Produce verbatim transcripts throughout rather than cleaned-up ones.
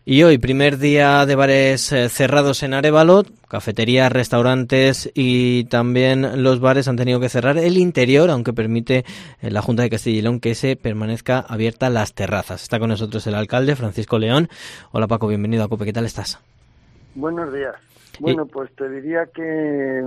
Y hoy, primer día de bares eh, cerrados en Arévalo, cafeterías, restaurantes y también los bares han tenido que cerrar el interior, aunque permite eh, la Junta de Castilla y León que se permanezca abierta las terrazas. Está con nosotros el alcalde, Francisco León. Hola Paco, bienvenido a COPE, ¿qué tal estás? Buenos días. Bueno, y... pues te diría que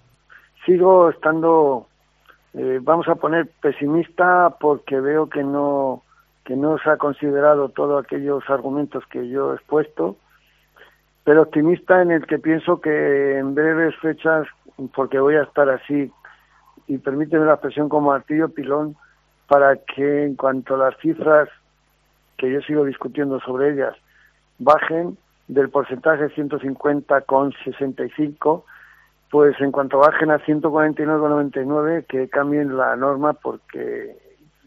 sigo estando, eh, vamos a poner pesimista porque veo que no... que no se ha considerado todos aquellos argumentos que yo he expuesto, pero optimista en el que pienso que en breves fechas, porque voy a estar así, y permíteme la expresión como martillo pilón, para que en cuanto a las cifras, que yo sigo discutiendo sobre ellas, bajen del porcentaje ciento cincuenta coma sesenta y cinco, pues en cuanto bajen a ciento cuarenta y nueve coma noventa y nueve, que cambien la norma porque...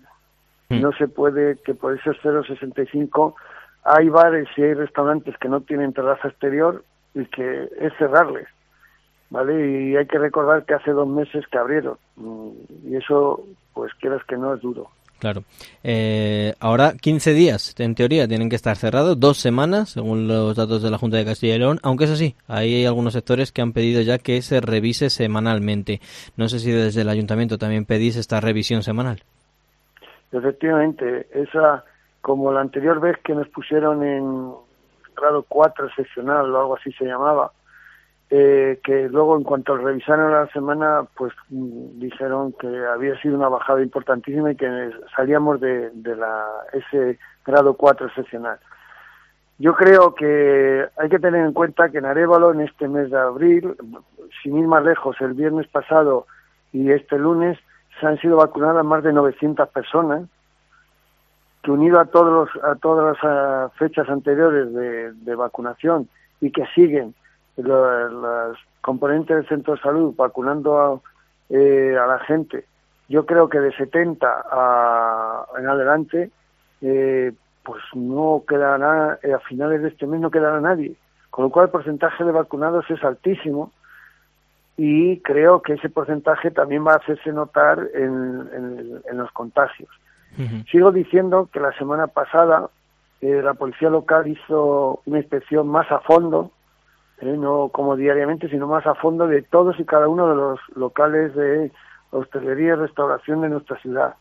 no se puede que por esos cero coma sesenta y cinco hay bares y hay restaurantes que no tienen terraza exterior y que es cerrarles, ¿vale? Y hay que recordar que hace dos meses que abrieron y eso, pues quieras que no, es duro. Claro. Eh, ahora quince días, en teoría, tienen que estar cerrados, dos semanas, según los datos de la Junta de Castilla y León, aunque eso sí, hay algunos sectores que han pedido ya que se revise semanalmente. No sé si desde el Ayuntamiento también pedís esta revisión semanal. Efectivamente, esa, como la anterior vez que nos pusieron en grado cuatro excepcional o algo así se llamaba, eh, que luego en cuanto revisaron la semana, pues mm, dijeron que había sido una bajada importantísima y que salíamos de, de la ese grado cuatro excepcional. Yo creo que hay que tener en cuenta que en Arévalo, en este mes de abril, sin ir más lejos, el viernes pasado y este lunes, se han sido vacunadas más de novecientas personas, que unido a todos los, a todas las uh, fechas anteriores de, de vacunación y que siguen los, los componentes del centro de salud vacunando a, eh, a la gente, yo creo que de setenta a, en adelante, eh, pues no quedará, eh, a finales de este mes no quedará nadie, con lo cual el porcentaje de vacunados es altísimo. Y creo que ese porcentaje también va a hacerse notar en, en, en los contagios. Uh-huh. Sigo diciendo que la semana pasada eh, la policía local hizo una inspección más a fondo, eh, no como diariamente, sino más a fondo de todos y cada uno de los locales de hostelería y restauración de nuestra ciudad.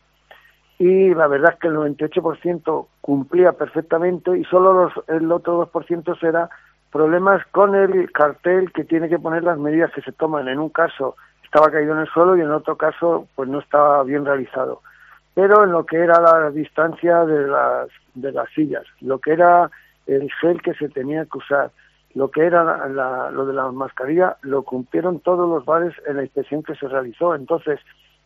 Y la verdad es que el noventa y ocho por ciento cumplía perfectamente y solo los, el otro dos por ciento será problemas con el cartel que tiene que poner las medidas que se toman. En un caso estaba caído en el suelo y en otro caso pues no estaba bien realizado. Pero en lo que era la distancia de las de las sillas, lo que era el gel que se tenía que usar, lo que era la, la, lo de la mascarilla, lo cumplieron todos los bares en la inspección que se realizó. Entonces,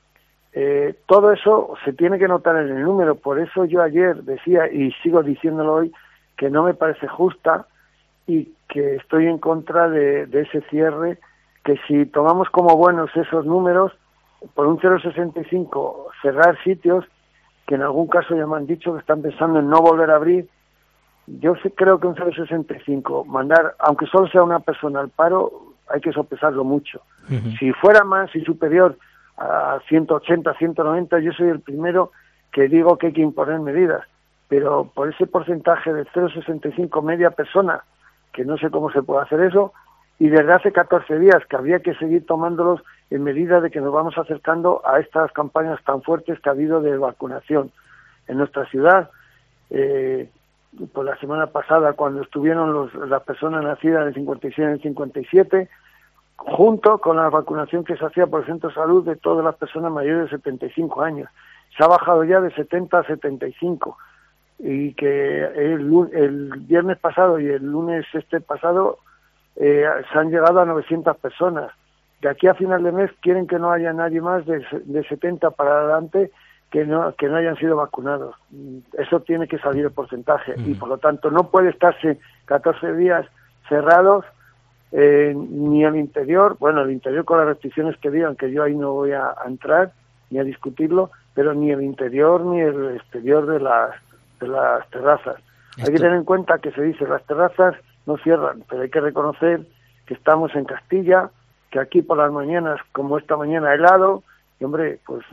eh, todo eso se tiene que notar en el número. Por eso yo ayer decía, y sigo diciéndolo hoy, que no me parece justa y que estoy en contra de, de ese cierre, que si tomamos como buenos esos números, por un cero coma sesenta y cinco cerrar sitios, que en algún caso ya me han dicho que están pensando en no volver a abrir, yo sí creo que un cero coma sesenta y cinco, mandar, aunque solo sea una persona al paro, hay que sopesarlo mucho. Uh-huh. Si fuera más y superior a ciento ochenta, ciento noventa, yo soy el primero que digo que hay que imponer medidas, pero por ese porcentaje de cero coma sesenta y cinco media persona, que no sé cómo se puede hacer eso, y desde hace catorce días que habría que seguir tomándolos en medida de que nos vamos acercando a estas campañas tan fuertes que ha habido de vacunación en nuestra ciudad. Eh, pues la semana pasada, cuando estuvieron los, las personas nacidas en el cincuenta y seis y en el cincuenta y siete, junto con la vacunación que se hacía por el Centro de Salud de todas las personas mayores de setenta y cinco años. Se ha bajado ya de setenta a setenta y cinco. Y que el, el viernes pasado y el lunes este pasado eh, se han llegado a novecientas personas. De aquí a final de mes quieren que no haya nadie más de, de setenta para adelante que no que no hayan sido vacunados. Eso tiene que salir el porcentaje. Uh-huh. Y por lo tanto no puede estarse catorce días cerrados eh, ni al interior, bueno, el interior con las restricciones que digan, que yo ahí no voy a, a entrar ni a discutirlo, pero ni el interior ni el exterior de las de las terrazas. Esto... Hay que tener en cuenta que se dice las terrazas no cierran, pero hay que reconocer que estamos en Castilla, que aquí por las mañanas, como esta mañana helado, y hombre, pues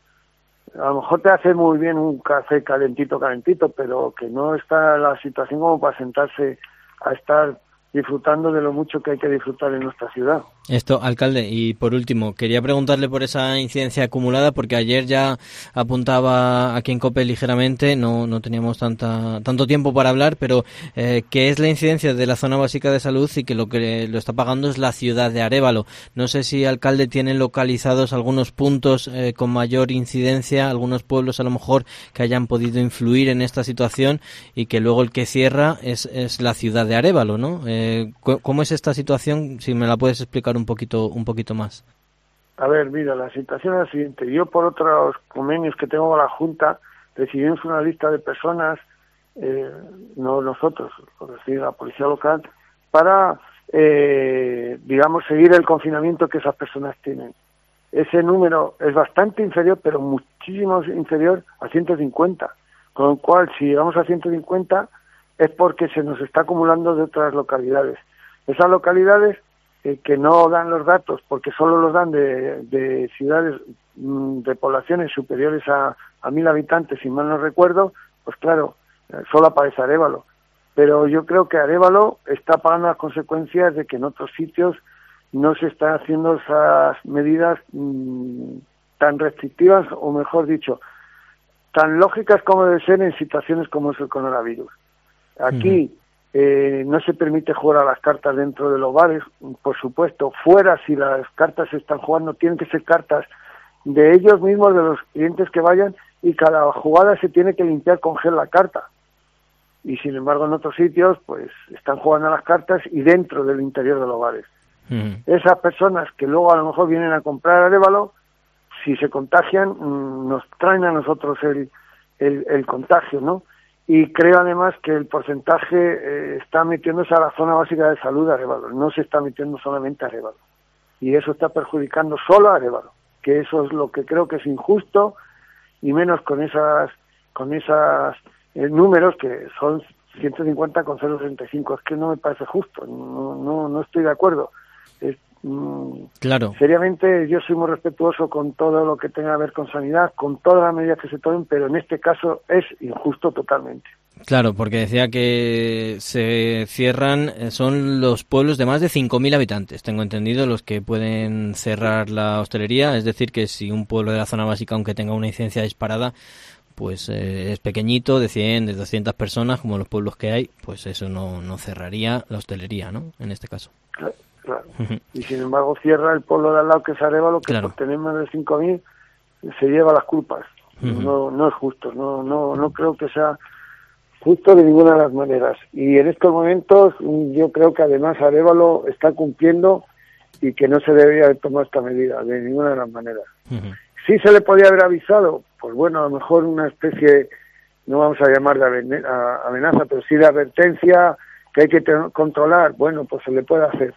a lo mejor te hace muy bien un café calentito, calentito, pero que no está la situación como para sentarse a estar disfrutando de lo mucho que hay que disfrutar en nuestra ciudad. Esto, alcalde, y por último, quería preguntarle por esa incidencia acumulada, porque ayer ya apuntaba aquí en COPE ligeramente, no no teníamos tanta tanto tiempo para hablar, pero eh, que es la incidencia de la zona básica de salud y que lo que lo está pagando es la ciudad de Arévalo. No sé si, alcalde, tiene localizados algunos puntos eh, con mayor incidencia, algunos pueblos a lo mejor que hayan podido influir en esta situación y que luego el que cierra es, es la ciudad de Arévalo, ¿no? Eh, ¿Cómo es esta situación? Si me la puedes explicar un poquito un poquito más. A ver, mira, la situación es la siguiente. Yo, por otros convenios que tengo con la Junta, recibimos una lista de personas, eh, no nosotros, lo recibe la policía local, para, eh, digamos, seguir el confinamiento que esas personas tienen. Ese número es bastante inferior, pero muchísimo inferior a ciento cincuenta. Con lo cual, si llegamos a ciento cincuenta, es porque se nos está acumulando de otras localidades. Esas localidades eh, que no dan los datos, porque solo los dan de, de ciudades, de poblaciones superiores a, a mil habitantes, si mal no recuerdo, pues claro, solo aparece Arévalo. Pero yo creo que Arévalo está pagando las consecuencias de que en otros sitios no se están haciendo esas medidas mmm, tan restrictivas, o mejor dicho, tan lógicas como debe ser en situaciones como es el coronavirus. Aquí eh, no se permite jugar a las cartas dentro de los bares, por supuesto. Fuera, si las cartas se están jugando, tienen que ser cartas de ellos mismos, de los clientes que vayan, y cada jugada se tiene que limpiar con gel la carta. Y sin embargo, en otros sitios, pues están jugando a las cartas y dentro del interior de los bares. Uh-huh. Esas personas que luego a lo mejor vienen a comprar Arévalo, si se contagian, nos traen a nosotros el, el, el contagio, ¿no? Y creo además que el porcentaje eh, está metiéndose a la zona básica de salud de Arévalo, no se está metiendo solamente a Arévalo. Y eso está perjudicando solo a Arévalo, que eso es lo que creo que es injusto, y menos con esas con esas eh, números que son ciento cincuenta con cero treinta y cinco. Es que no me parece justo, no no, no estoy de acuerdo. Es, Claro. Seriamente, yo soy muy respetuoso con todo lo que tenga que ver con sanidad, con todas las medidas que se tomen, pero en este caso es injusto totalmente. Claro, porque decía que se cierran, son los pueblos de más de cinco mil habitantes, tengo entendido, los que pueden cerrar la hostelería. Es decir, que si un pueblo de la zona básica, aunque tenga una incidencia disparada, pues eh, es pequeñito, de cien, de doscientas personas, como los pueblos que hay, pues eso no, no cerraría la hostelería, ¿no? En este caso. Claro. Claro. Uh-huh. Y sin embargo cierra el pueblo de al lado, que es Arévalo, que claro, por tener más de cinco mil se lleva las culpas. Uh-huh. No no es justo, no no no creo que sea justo de ninguna de las maneras. Y en estos momentos yo creo que además Arévalo está cumpliendo y que no se debería haber tomado esta medida de ninguna de las maneras. Uh-huh. Sí se le podía haber avisado, pues bueno, a lo mejor una especie, no vamos a llamar de amenaza, pero sí de advertencia, que hay que te- controlar. Bueno, pues se le puede hacer.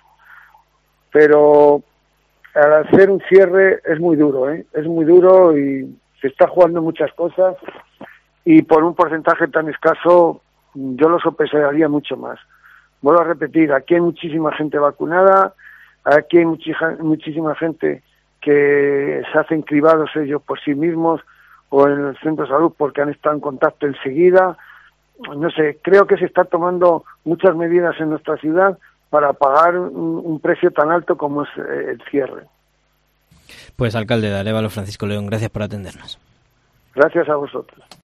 Pero al hacer un cierre es muy duro, ¿eh? Es muy duro y se está jugando muchas cosas, y por un porcentaje tan escaso yo lo sopesaría mucho más. Vuelvo a repetir, aquí hay muchísima gente vacunada, aquí hay muchija, muchísima gente que se hacen cribados ellos por sí mismos o en el centro de salud porque han estado en contacto enseguida. No sé, creo que se está tomando muchas medidas en nuestra ciudad para pagar un, un precio tan alto como es eh, el cierre. Pues alcalde de Arévalo, Francisco León, gracias por atendernos. Gracias a vosotros.